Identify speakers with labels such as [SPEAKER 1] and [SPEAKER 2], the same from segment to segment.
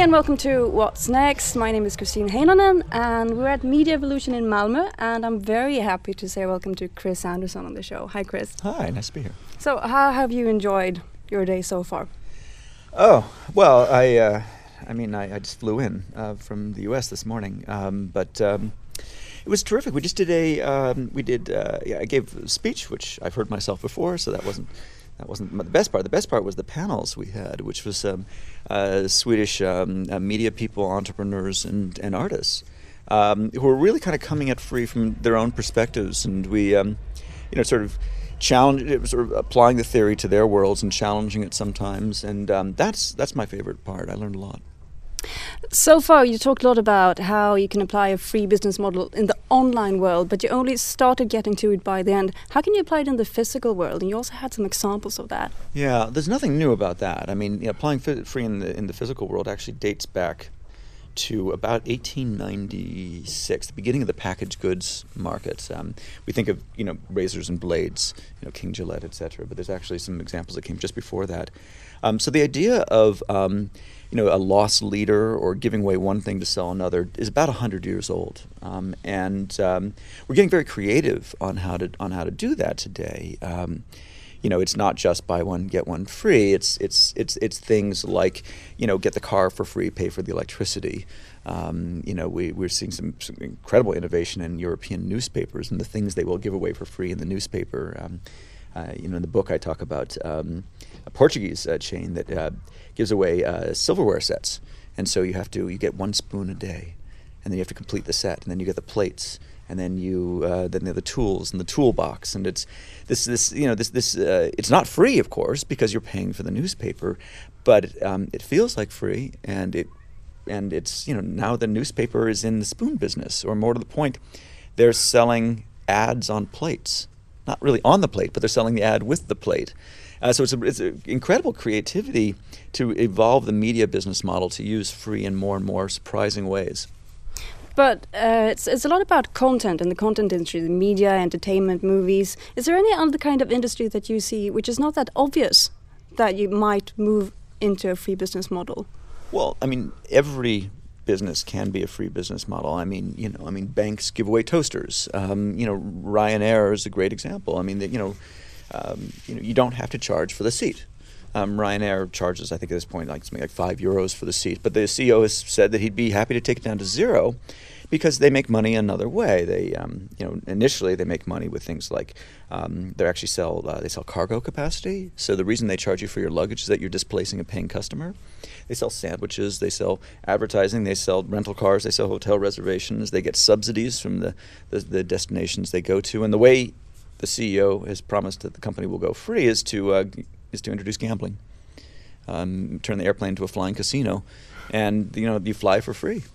[SPEAKER 1] and welcome to What's Next. My name is Christine Heinonen and we're at Media Evolution in Malmö, and I'm very happy to say welcome to Chris Anderson on the show. Hi, Chris.
[SPEAKER 2] Hi, nice to be here.
[SPEAKER 1] So how have you enjoyed your day so far?
[SPEAKER 2] Oh, well, I just flew in from the U.S. this morning, but it was terrific. We just did I gave a speech, which I've heard myself before, so that wasn't the best part. The best part was the panels we had, which was Swedish media people, entrepreneurs, and artists who were really kind of coming at free from their own perspectives, and we, sort of applying the theory to their worlds and challenging it sometimes, and that's my favorite part. I learned a lot.
[SPEAKER 1] So far, you talked a lot about how you can apply a free business model in the online world, but you only started getting to it by the end. How can you apply it in the physical world? And you also had some examples of that.
[SPEAKER 2] Yeah, there's nothing new about that. I mean, applying free in the physical world actually dates back to about 1896, the beginning of the packaged goods market. We think of razors and blades, King Gillette, etc. But there's actually some examples that came just before that. So the idea of a loss leader or giving away one thing to sell another is about 100 years old, and we're getting very creative on how to do that today. It's not just buy one get one free. It's things like get the car for free, pay for the electricity. We're seeing some incredible innovation in European newspapers and the things they will give away for free in the newspaper. In the book I talk about a Portuguese chain that gives away silverware sets, and so you get one spoon a day, and then you have to complete the set, and then you get the plates, and then then the tools and the toolbox, and it's this it's not free, of course, because you're paying for the newspaper, but it feels like free, and it's now the newspaper is in the spoon business, or more to the point, they're selling ads on plates. Not really on the plate, but they're selling the ad with the plate. So it's an incredible creativity to evolve the media business model to use free in more and more surprising ways.
[SPEAKER 1] But it's a lot about content and the content industry, the media, entertainment, movies. Is there any other kind of industry that you see which is not that obvious that you might move into a free business model?
[SPEAKER 2] Well, I mean, every business can be a free business model. I mean, banks give away toasters. Ryanair is a great example. I mean, you don't have to charge for the seat. Ryanair charges, I think at this point, something like €5 for the seat. But the CEO has said that he'd be happy to take it down to zero, because they make money another way. They, initially they make money with things like they sell cargo capacity. So the reason they charge you for your luggage is that you're displacing a paying customer. They sell sandwiches, they sell advertising, they sell rental cars, they sell hotel reservations. They get subsidies from the destinations they go to. And the way the CEO has promised that the company will go free is to introduce gambling, turn the airplane into a flying casino, and you fly for free.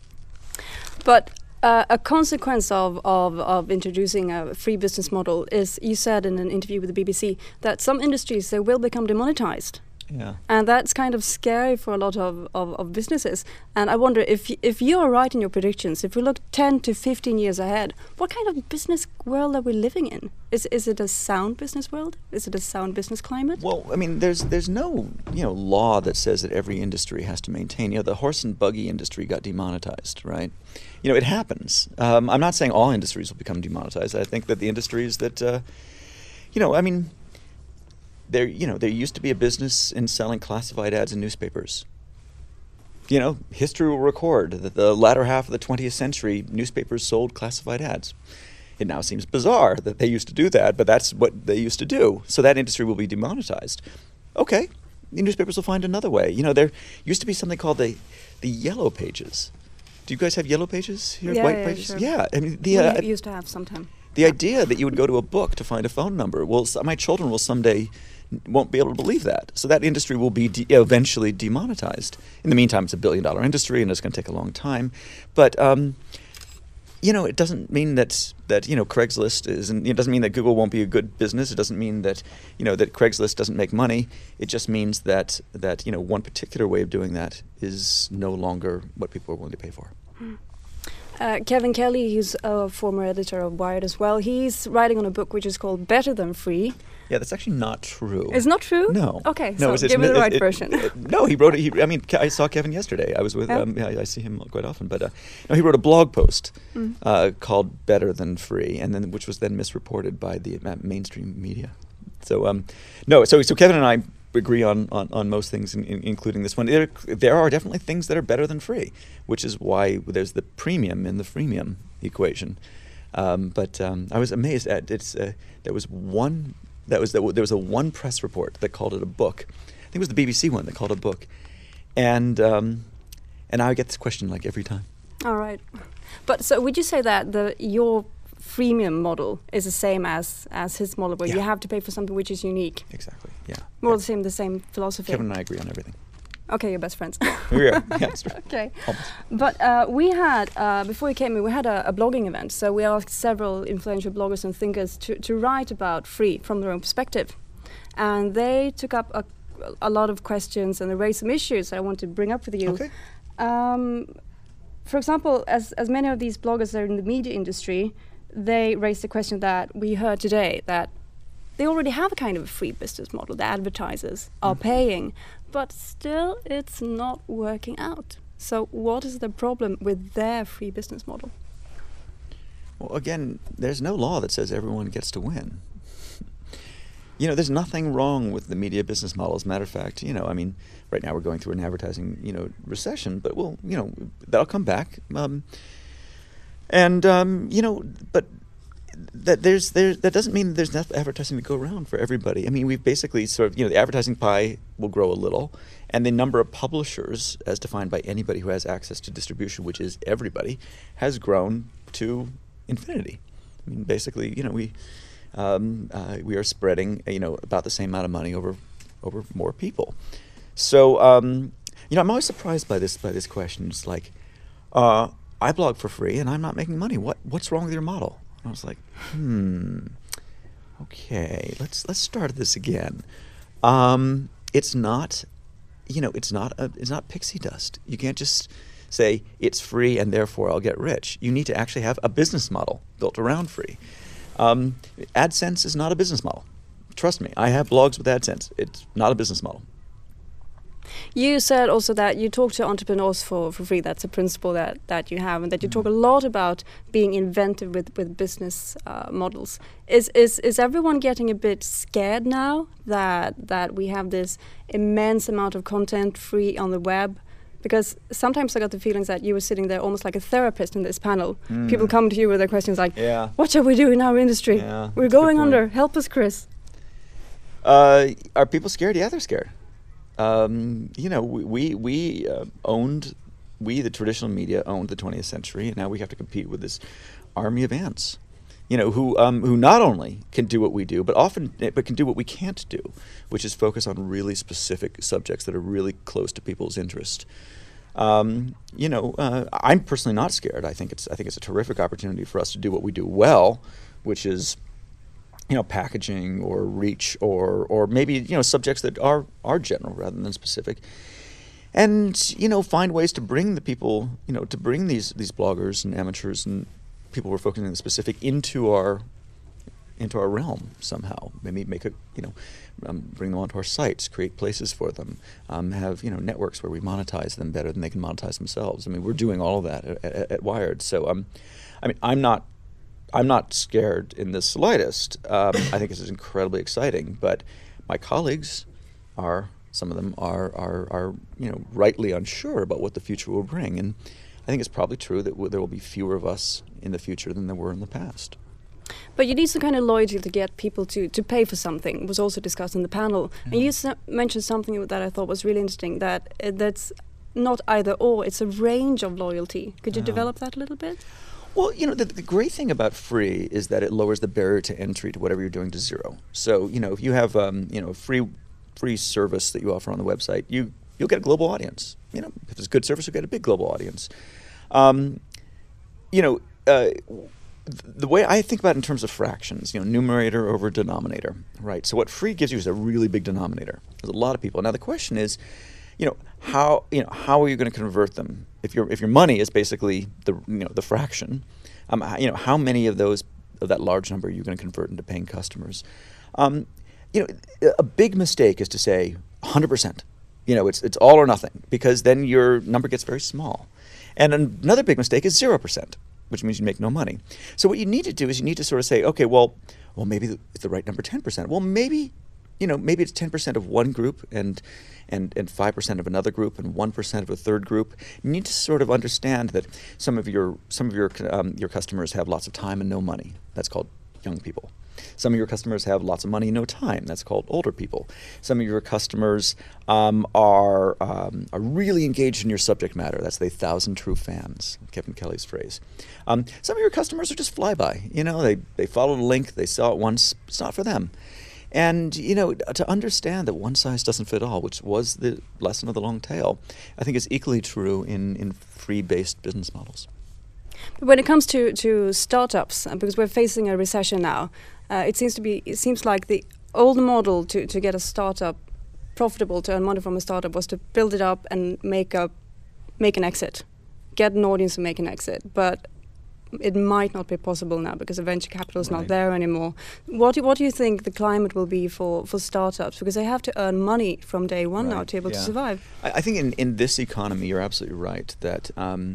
[SPEAKER 1] But a consequence of introducing a free business model is, you said in an interview with the BBC, that some industries, they will become demonetized.
[SPEAKER 2] Yeah.
[SPEAKER 1] And that's kind of scary for a lot of businesses. And I wonder if you are right in your predictions, if we look 10 to 15 years ahead, what kind of business world are we living in? Is it a sound business world? Is it a sound business climate?
[SPEAKER 2] Well, I mean, there's no law that says that every industry has to maintain. The horse and buggy industry got demonetized, right? It happens. I'm not saying all industries will become demonetized. I think that the industries that, there used to be a business in selling classified ads in newspapers. History will record that the latter half of the 20th century, newspapers sold classified ads. It now seems bizarre that they used to do that, but that's what they used to do. So that industry will be demonetized. Okay, the newspapers will find another way. There used to be something called the Yellow Pages. Do you guys have Yellow Pages here?
[SPEAKER 1] Yeah,
[SPEAKER 2] White Pages?
[SPEAKER 1] Sure.
[SPEAKER 2] Yeah, I mean,
[SPEAKER 1] we used to have sometime.
[SPEAKER 2] The idea that you would go to a book to find a phone number, well, my children will someday won't be able to believe that. So that industry will be eventually demonetized. In the meantime, it's $1 billion industry, and it's going to take a long time. But it doesn't mean that Craigslist isn't. It doesn't mean that Google won't be a good business. It doesn't mean that that Craigslist doesn't make money. It just means that one particular way of doing that is no longer what people are willing to pay for.
[SPEAKER 1] Kevin Kelly, who's a former editor of Wired as well, he's writing on a book which is called Better Than Free.
[SPEAKER 2] Yeah, that's actually not true.
[SPEAKER 1] It's not true?
[SPEAKER 2] No.
[SPEAKER 1] Okay,
[SPEAKER 2] no,
[SPEAKER 1] so give me the right version.
[SPEAKER 2] No, he wrote it. I mean, I saw Kevin yesterday. I was with, I see him quite often. But no, he wrote a blog post called Better Than Free, and then which was then misreported by the mainstream media. So, no, so Kevin and I agree on most things, including this one. There are definitely things that are better than free, which is why there's the premium in the freemium equation. But I was amazed at there was a one press report that called it a book. I think it was the BBC one that called it a book, and I get this question like every time.
[SPEAKER 1] All right, but so would you say that your freemium model is the same as his model, where you have to pay for something which is unique?
[SPEAKER 2] Exactly. Yeah.
[SPEAKER 1] More the same philosophy.
[SPEAKER 2] Kevin and I agree on everything.
[SPEAKER 1] Okay, you're best friends.
[SPEAKER 2] We are. Yeah, that's right.
[SPEAKER 1] Okay.
[SPEAKER 2] Almost.
[SPEAKER 1] But we had, before you came in, we had a blogging event. So we asked several influential bloggers and thinkers to write about free from their own perspective. And they took up a lot of questions, and they raised some issues that I want to bring up with you.
[SPEAKER 2] Okay.
[SPEAKER 1] For example, as many of these bloggers are in the media industry, they raised the question that we heard today, that they already have a kind of a free business model. The advertisers are paying, but still it's not working out. So what is the problem with their free business model?
[SPEAKER 2] Well, again, there's no law that says everyone gets to win. There's nothing wrong with the media business model. As a matter of fact, I mean, right now we're going through an advertising, recession, but that'll come back. But that doesn't mean there's enough advertising to go around for everybody. I mean, we've basically sort of, the advertising pie will grow a little, and the number of publishers, as defined by anybody who has access to distribution, which is everybody, has grown to infinity. I mean, basically, we are spreading, about the same amount of money over more people. So, I'm always surprised by this question. It's like, I blog for free and I'm not making money. What's wrong with your model? And I was like, okay, let's start this again. It's not pixie dust. You can't just say it's free and therefore I'll get rich. You need to actually have a business model built around free. AdSense is not a business model. Trust me, I have blogs with AdSense. It's not a business model.
[SPEAKER 1] You said also that you talk to entrepreneurs for free. That's a principle that you have, and that you talk a lot about being inventive with business models. Is everyone getting a bit scared now that we have this immense amount of content free on the web? Because sometimes I got the feelings that you were sitting there almost like a therapist in this panel. People come to you with their questions like, what shall we do in our industry?
[SPEAKER 2] Yeah,
[SPEAKER 1] we're going under. Help us, Chris.
[SPEAKER 2] Are people scared? Yeah, they're scared. We the traditional media owned the 20th century, and now we have to compete with this army of ants, who not only can do what we do, but can do what we can't do, which is focus on really specific subjects that are really close to people's interest. I'm personally not scared. I think it's a terrific opportunity for us to do what we do well, which is packaging or reach or maybe subjects that are general rather than specific, and find ways to bring the people to bring these bloggers and amateurs and people who are focusing on the specific into our realm somehow. Maybe make bring them onto our sites, create places for them, have networks where we monetize them better than they can monetize themselves. I mean, we're doing all of that at Wired. So I'm not scared in the slightest. I think this is incredibly exciting, but my colleagues some of them are rightly unsure about what the future will bring, and I think it's probably true that there will be fewer of us in the future than there were in the past.
[SPEAKER 1] But you need some kind of loyalty to get people to pay for something. It was also discussed in the panel. And you mentioned something that I thought was really interesting, that's not either or, it's a range of loyalty. Could you develop that a little bit?
[SPEAKER 2] Well, the great thing about free is that it lowers the barrier to entry to whatever you're doing to zero. So, if you have a free service that you offer on the website, you'll get a global audience. If it's a good service, you'll get a big global audience. The way I think about it in terms of fractions, numerator over denominator, right? So what free gives you is a really big denominator. There's a lot of people. Now the question is, how are you going to convert them? If your money is basically the fraction, how many of that large number are you going to convert into paying customers? A big mistake is to say 100%. It's all or nothing, because then your number gets very small. And another big mistake is 0%, which means you make no money. So what you need to do is you need to sort of say, okay, well, maybe it's the right number 10%. Well, maybe it's 10% of one group and 5% of another group and 1% of a third group. You need to sort of understand that some of your customers have lots of time and no money. That's called young people. Some of your customers have lots of money and no time. That's called older people. Some of your customers are really engaged in your subject matter. That's the 1,000 true fans, Kevin Kelly's phrase. Some of your customers are just flyby. They follow the link, they saw it once. It's not for them. And, to understand that one size doesn't fit all, which was the lesson of the long tail, I think is equally true in free-based business models.
[SPEAKER 1] But when it comes to startups, because we're facing a recession now, it seems like the old model to get a startup profitable, to earn money from a startup, was to build it up and make an exit, get an audience and make an exit. But it might not be possible now because the venture capital is not there anymore. What do you think the climate will be for startups? Because they have to earn money from day one now to be able to survive.
[SPEAKER 2] I think in this economy, you're absolutely right that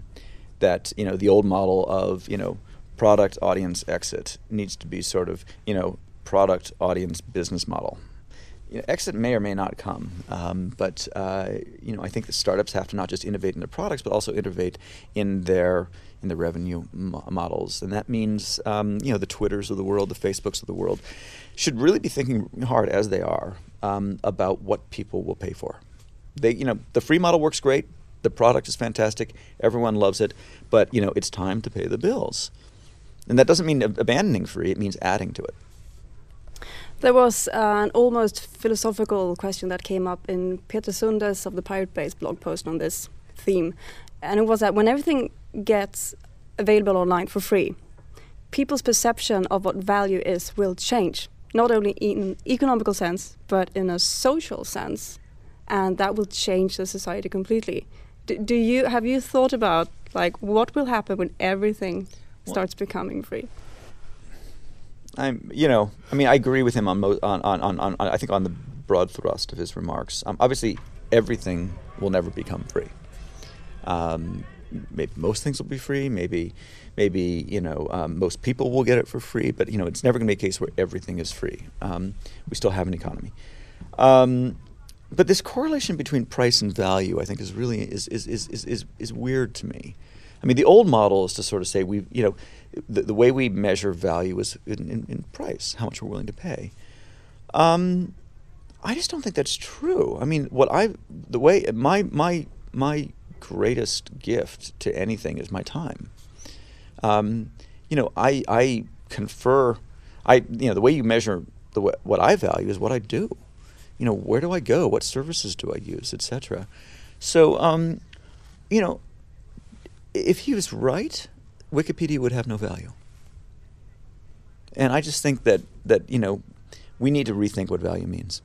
[SPEAKER 2] the old model of product, audience, exit needs to be sort of product, audience, business model. Exit may or may not come, but I think the startups have to not just innovate in their products, but also innovate in the revenue models, and that means the Twitters of the world, the Facebooks of the world, should really be thinking hard, as they are, about what people will pay for. The free model works great, the product is fantastic, everyone loves it, but it's time to pay the bills, and that doesn't mean abandoning free; it means adding to it.
[SPEAKER 1] There was an almost philosophical question that came up in Peter Sundes of the Pirate Bay's blog post on this theme, and it was that when everything gets available online for free, people's perception of what value is will change, not only in economical sense, but in a social sense, and that will change the society completely. Have you thought about what will happen when everything starts becoming free?
[SPEAKER 2] I agree with him on I think on the broad thrust of his remarks. Obviously, everything will never become free. Maybe most things will be free. Maybe most people will get it for free. But it's never going to be a case where everything is free. We still have an economy. But this correlation between price and value, I think, is really is weird to me. I mean, the old model is to sort of say the way we measure value is in price, how much we're willing to pay. I just don't think that's true. I mean, my greatest gift to anything is my time. I confer. The way you measure what I value is what I do. Where do I go? What services do I use, etc. So, if he was right, Wikipedia would have no value. And I just think that we need to rethink what value means.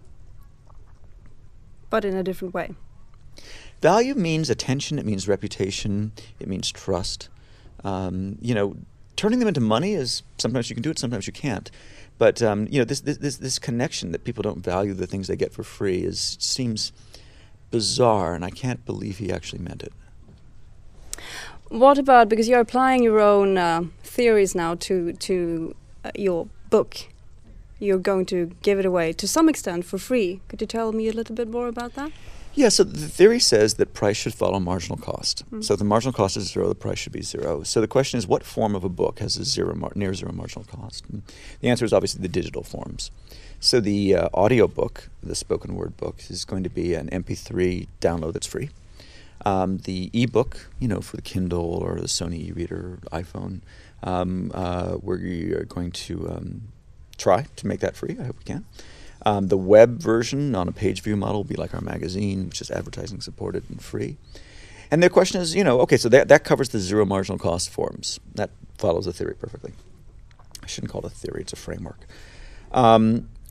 [SPEAKER 1] But in a different way.
[SPEAKER 2] Value means attention, it means reputation, it means trust. Turning them into money is sometimes you can do it, sometimes you can't. But this connection that people don't value the things they get for free seems bizarre, and I can't believe he actually meant it.
[SPEAKER 1] What about, because you're applying your own theories now to your book, you're going to give it away to some extent for free. Could you tell me a little bit more about that?
[SPEAKER 2] Yeah, so the theory says that price should follow marginal cost. So if the marginal cost is zero, the price should be zero. So the question is, what form of a book has a near zero marginal cost? And the answer is obviously the digital forms. So the audio book, the spoken word book, is going to be an MP3 download that's free. The ebook, for the Kindle or the Sony e-reader, iPhone, we're going to try to make that free. I hope we can. The web version on a page view model will be like our magazine, which is advertising supported and free. And the question is, okay, so that covers the zero marginal cost forms. That follows the theory perfectly. I shouldn't call it a theory, it's a framework.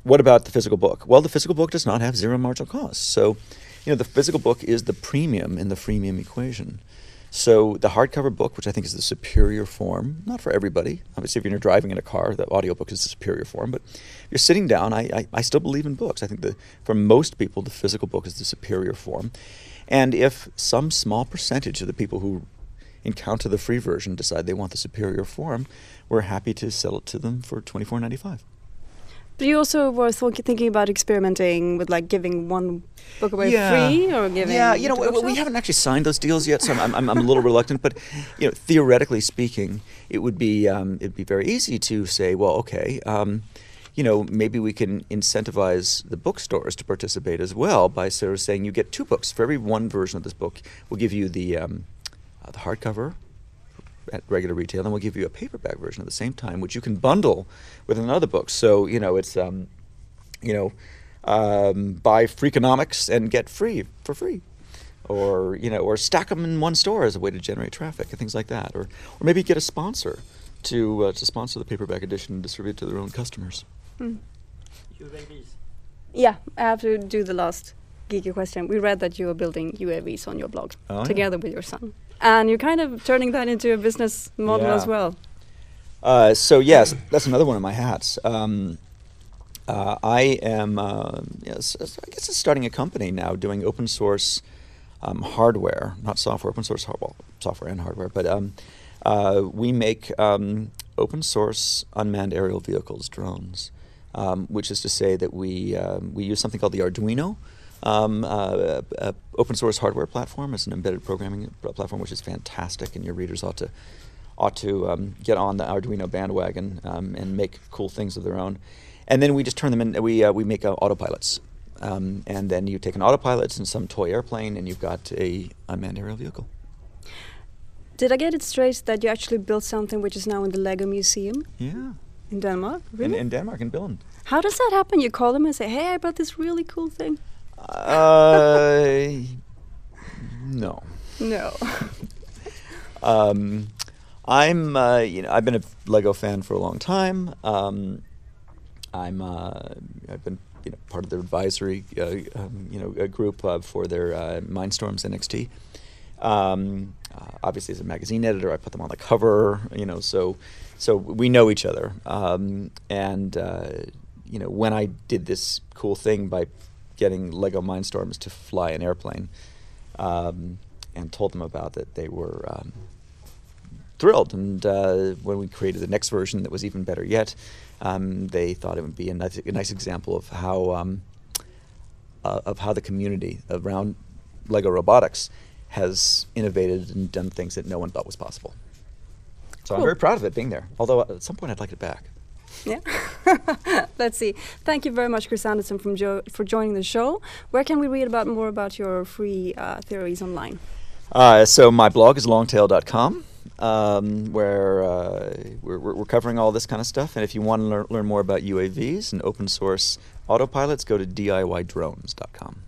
[SPEAKER 2] what about the physical book? Well, the physical book does not have zero marginal costs. So, the physical book is the premium in the freemium equation. So the hardcover book, which I think is the superior form, not for everybody. Obviously, if you're driving in a car, the audiobook is the superior form. But if you're sitting down, I still believe in books. I think that for most people, the physical book is the superior form. And if some small percentage of the people who encounter the free version decide they want the superior form, we're happy to sell it to them for $24.95.
[SPEAKER 1] But you also were thinking about experimenting with like giving one book away free or giving.
[SPEAKER 2] Yeah, we haven't actually signed those deals yet, so I'm a little reluctant. But theoretically speaking, it'd be very easy to say, well, okay, maybe we can incentivize the bookstores to participate as well by sort of saying you get 2 books for every one version of this book. We'll give you the hardcover at regular retail, and we'll give you a paperback version at the same time, which you can bundle with another book. So it's buy Freakonomics and get free for free, or stack them in one store as a way to generate traffic and things like that, or maybe get a sponsor to sponsor the paperback edition and distribute it to their own customers.
[SPEAKER 3] UAVs.
[SPEAKER 1] Yeah, I have to do the last geeky question. We read that you are building UAVs on your blog together with your son. And you're kind of turning that into a business model as well.
[SPEAKER 2] So yes, that's another one of my hats. I am, I guess, starting a company now doing open source hardware, not software, open source software and hardware. But we make open source unmanned aerial vehicles, drones, which is to say that we use something called the Arduino. Open source hardware platform is an embedded programming platform, which is fantastic, and your readers ought to get on the Arduino bandwagon and make cool things of their own. And then we just turn them in. We make autopilots, and then you take an autopilot and some toy airplane, and you've got a unmanned aerial vehicle.
[SPEAKER 1] Did I get it straight that you actually built something which is now in the Lego Museum?
[SPEAKER 2] Yeah.
[SPEAKER 1] In Denmark, really?
[SPEAKER 2] In Denmark, in Billund.
[SPEAKER 1] How does that happen? You call them and say, "Hey, I built this really cool thing."
[SPEAKER 2] No.
[SPEAKER 1] No.
[SPEAKER 2] I've been a Lego fan for a long time. I've been part of their advisory group for their Mindstorms NXT. Obviously, as a magazine editor, I put them on the cover. So we know each other. When I did this cool thing by getting Lego Mindstorms to fly an airplane, and told them about it, they were thrilled. And when we created the next version that was even better yet, they thought it would be a nice example of how the community around Lego robotics has innovated and done things that no one thought was possible. So cool. I'm very proud of it being there. Although at some point I'd like it back.
[SPEAKER 1] Yeah. Let's see. Thank you very much, Chris Anderson, for joining the show. Where can we read more about your free theories online?
[SPEAKER 2] So my blog is longtail.com, where we're covering all this kind of stuff. And if you want to learn more about UAVs and open source autopilots, go to DIYdrones.com.